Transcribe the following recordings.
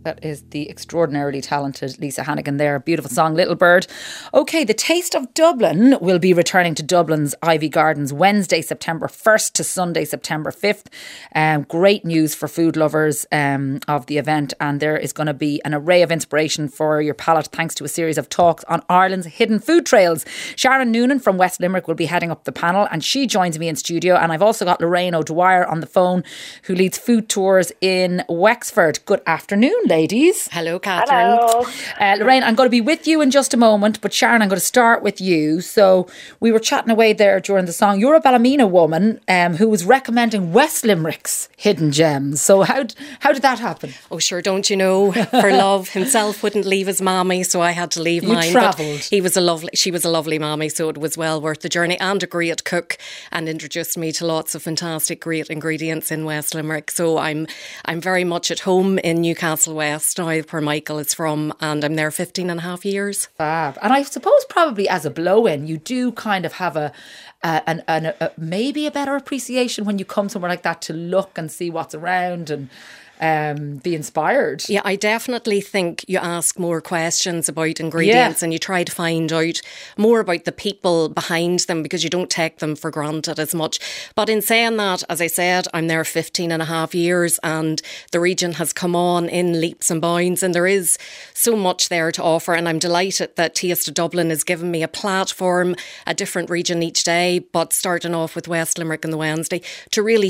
That is the extraordinarily talented Lisa Hannigan there. Beautiful song, Little Bird. OK, the Taste of Dublin will be returning to Dublin's Ivy Gardens Wednesday, September 1st to Sunday, September 5th. Great news for food lovers of the event. And there is going to be an array of inspiration for your palate thanks to a series of talks on Ireland's hidden food trails. Sharon Noonan from West Limerick will be heading up the panel and she joins me in studio. And I've also got Lorraine O'Dwyer on the phone who leads food tours in Wexford. Good afternoon, ladies. Hello, Catherine. Hello. Lorraine, I'm going to be with you in just a moment, but Sharon, I'm going to start with you. So we were chatting away there during the song. You're a Ballymena woman who was recommending West Limerick's hidden gems. So how did that happen? Oh, sure, don't you know? For love, himself wouldn't leave his mammy, so I had to leave mine. You travelled. She was a lovely mammy, so it was well worth the journey, and a great cook, and introduced me to lots of fantastic, great ingredients in West Limerick. So I'm very much at home in Newcastle West now, where Michael is from, and I'm there 15 and a half years. Fab. And I suppose probably as a blow-in, you do kind of have a maybe a better appreciation when you come somewhere like that to look and see what's around and be inspired. Yeah, I definitely think you ask more questions about ingredients and you try to find out more about the people behind them because you don't take them for granted as much. But in saying that, as I said, I'm there 15 and a half years and the region has come on in leaps and bounds and there is so much there to offer, and I'm delighted that Taste of Dublin has given me a platform, a different region each day, but starting off with West Limerick on the Wednesday to really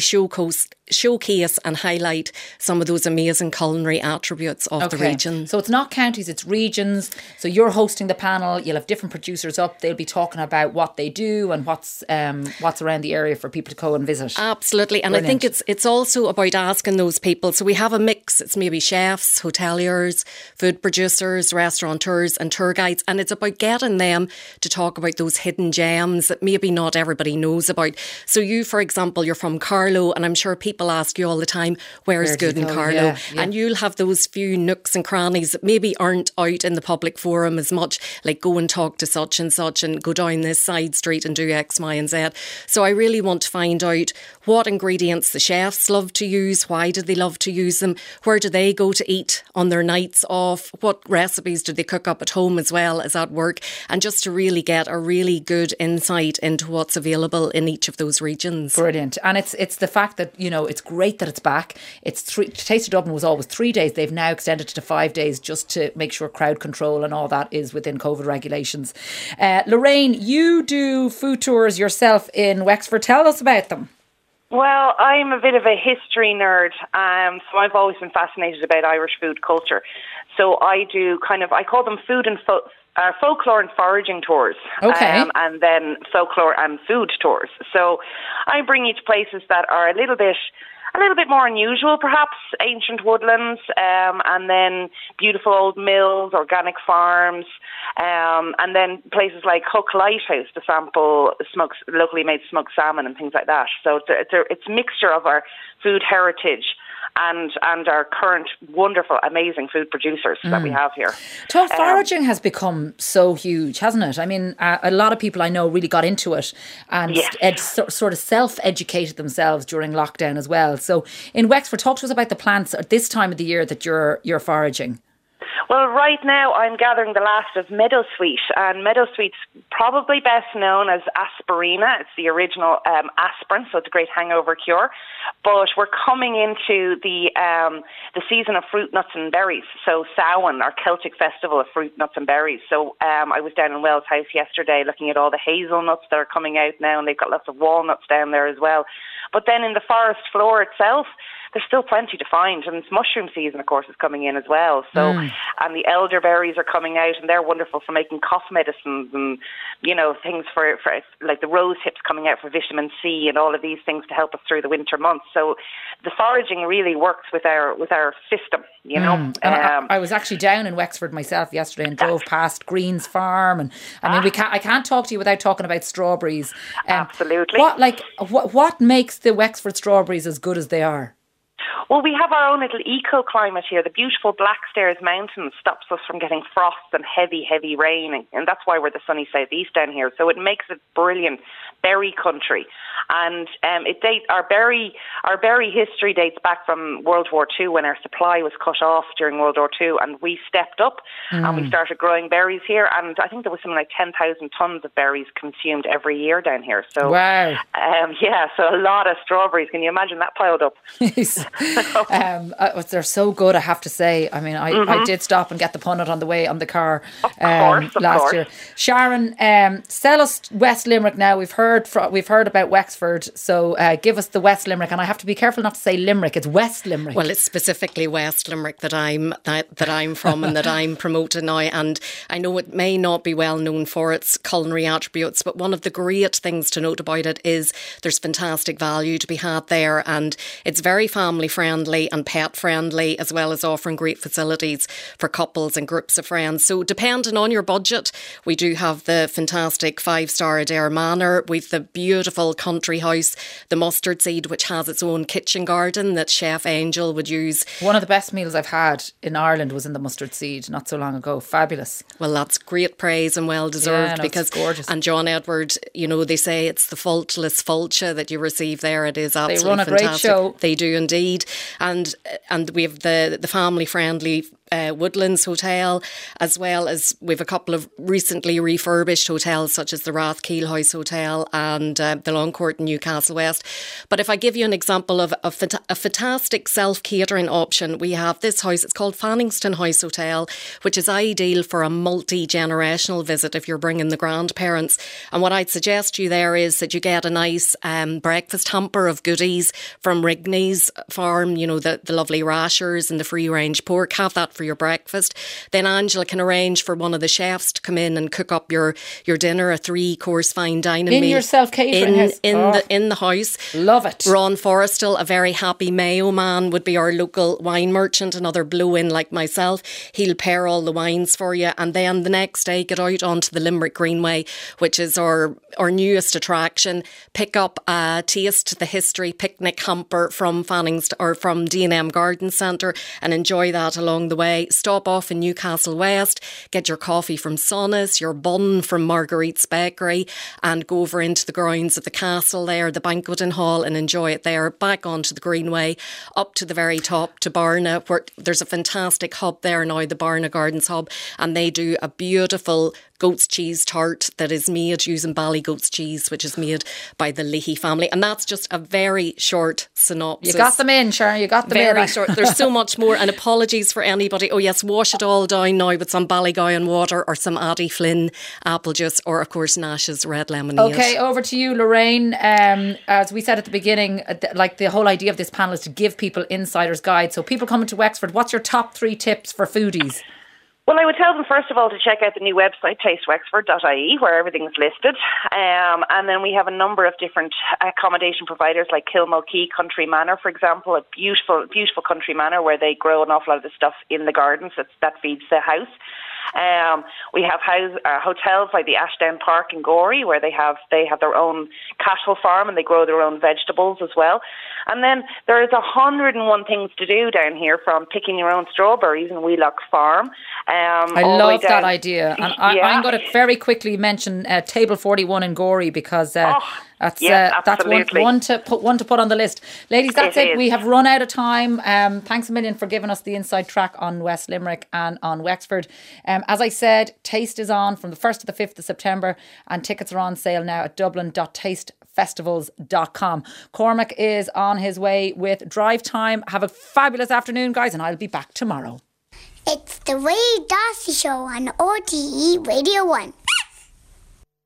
showcase and highlight some of those amazing culinary attributes of the region. So it's not counties, it's regions. So you're hosting the panel, you'll have different producers up, they'll be talking about what they do and what's around the area for people to go and visit. Absolutely. And brilliant. I think it's also about asking those people. So we have a mix. It's maybe chefs, hoteliers, food producers, restaurateurs and tour guides. And it's about getting them to talk about those hidden gems that maybe not everybody knows about. So you, for example, you're from Carlow, and I'm sure people ask you all the time, where's good in Carlow? Yeah. And you'll have those few nooks and crannies that maybe aren't out in the public forum as much, like go and talk to such and go down this side street and do X, Y and Z. So I really want to find out what ingredients the chefs love to use, why do they love to use them, where do they go to eat on their nights off, what recipes do they cook up at home as well as at work, and just to really get a really good insight into what's available in each of those regions. Brilliant. And it's the fact that, you know, it's great that it's back. Taste of Dublin was always 3 days. They've now extended it to 5 days just to make sure crowd control and all that is within COVID regulations. Lorraine, you do food tours yourself in Wexford. Tell us about them. Well, I'm a bit of a history nerd, so I've always been fascinated about Irish food culture. So I do I call them food and folklore and foraging tours. Okay. And then folklore and food tours. So I bring you to places that are a little bit more unusual, perhaps, ancient woodlands, and then beautiful old mills, organic farms, and then places like Hook Lighthouse to sample locally made smoked salmon and things like that. So it's a mixture of our food heritage and our current wonderful, amazing food producers that we have here. Foraging has become so huge, hasn't it? I mean, a lot of people I know really got into it and sort of self-educated themselves during lockdown as well. So in Wexford, talk to us about the plants at this time of the year that you're foraging. Well, right now I'm gathering the last of meadowsweet, and meadowsweet's probably best known as aspirina. It's the original aspirin, so it's a great hangover cure. But we're coming into the season of fruit, nuts and berries. So Samhain, our Celtic festival of fruit, nuts and berries. So I was down in Wells House yesterday looking at all the hazelnuts that are coming out now, and they've got lots of walnuts down there as well. But then in the forest floor itself, there's still plenty to find, and it's mushroom season, of course, is coming in as well. So, and the elderberries are coming out, and they're wonderful for making cough medicines, and things for like the rose hips coming out for vitamin C, and all of these things to help us through the winter months. So, the foraging really works with our system. I was actually down in Wexford myself yesterday and drove past Green's Farm, and I mean, I can't talk to you without talking about strawberries. Absolutely. What makes the Wexford strawberries as good as they are? Well, we have our own little eco-climate here. The beautiful Blackstairs Mountains stops us from getting frost and heavy, heavy rain, and that's why we're the sunny southeast down here. So it makes it brilliant berry country. And our berry history dates back from World War II, when our supply was cut off during World War II, and we stepped up and we started growing berries here. And I think there was something like 10,000 tons of berries consumed every year down here. So wow, so a lot of strawberries. Can you imagine that piled up? They're so good, I have to say. I mean, I did stop and get the punnet on the way on the car last year. Sharon, sell us West Limerick now. We've heard about Wexford, so give us the West Limerick. And I have to be careful not to say Limerick. It's West Limerick. Well, it's specifically West Limerick that I'm from and that I'm promoting now. And I know it may not be well known for its culinary attributes, but one of the great things to note about it is there's fantastic value to be had there, and it's very family friendly and pet friendly, as well as offering great facilities for couples and groups of friends. So depending on your budget, we do have the fantastic 5-star Adair Manor. We've the beautiful country house, the Mustard Seed, which has its own kitchen garden that Chef Angel would use. One of the best meals I've had in Ireland was in the Mustard Seed not so long ago. Fabulous. Well, that's great praise and well deserved, because it's gorgeous. And John Edward, they say it's the faultless fulcha that you receive there. It is absolutely they run a fantastic. Great show. They do indeed. And we have the family friendly Woodlands Hotel, as well as we've a couple of recently refurbished hotels such as the Rathkeil House Hotel and the Longcourt in Newcastle West. But if I give you an example of a fantastic self-catering option, we have this house. It's called Fanningston House Hotel, which is ideal for a multi-generational visit if you're bringing the grandparents. And what I'd suggest to you there is that you get a nice breakfast hamper of goodies from Rigney's farm, the lovely rashers and the free-range pork. Have that for your breakfast. Then Angela can arrange for one of the chefs to come in and cook up your dinner, a 3-course fine dining meal. In your self-catering house? In the house. Love it. Ron Forrestal, a very happy Mayo man, would be our local wine merchant, another blow-in like myself. He'll pair all the wines for you, and then the next day get out onto the Limerick Greenway, which is our newest attraction. Pick up a Taste the History picnic hamper from from D&M Garden Centre and enjoy that along the way. Stop off in Newcastle West, get your coffee from Sonnis, your bun from Marguerite's Bakery, and go over into the grounds of the castle there, the banqueting hall, and enjoy it there. Back onto the Greenway, up to the very top to Barna, where there's a fantastic hub there now, the Barna Gardens Hub, and they do a beautiful goat's cheese tart that is made using Ballygoat's cheese, which is made by the Leahy family. And that's just a very short synopsis. You got them in, Sharon. You got them in. Very short. There's so much more. And apologies for anybody. Oh yes, wash it all down now with some Ballygowan water or some Addie Flynn apple juice, or of course Nash's red lemonade. Okay, over to you, Lorraine. As we said at the beginning, like the whole idea of this panel is to give people insider's guide. So people coming to Wexford, what's your top 3 tips for foodies? Well, I would tell them, first of all, to check out the new website, tastewexford.ie, where everything's listed. And then we have a number of different accommodation providers like Kilmokey Country Manor, for example, a beautiful, beautiful country manor where they grow an awful lot of the stuff in the gardens that feeds the house. We have hotels like the Ashdown Park in Gorey, where they have their own cattle farm and they grow their own vegetables as well. And then there's 101 things to do down here, from picking your own strawberries in Wheelock Farm. I love that idea. And I'm going to very quickly mention Table 41 in Gorey, because that's one to put on the list. Ladies, that's it. We have run out of time. Thanks a million for giving us the inside track on West Limerick and on Wexford. As I said, Taste is on from the 1st to the 5th of September, and tickets are on sale now at dublin.tastefestivals.com. Cormac is on his way with Drive Time. Have a fabulous afternoon, guys, and I'll be back tomorrow. It's the Ray Darcy Show on RTE Radio 1.